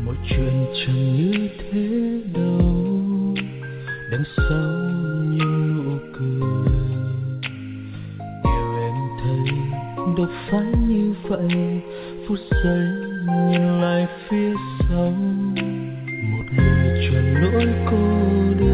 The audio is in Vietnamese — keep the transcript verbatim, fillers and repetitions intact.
Mọi chuyện chẳng như thế đâu, đằng sau những nụ cười điều em thấy đâu phải như vậy. Phút giây nhìn lại phía sau, một người tròn nỗi cô đơn.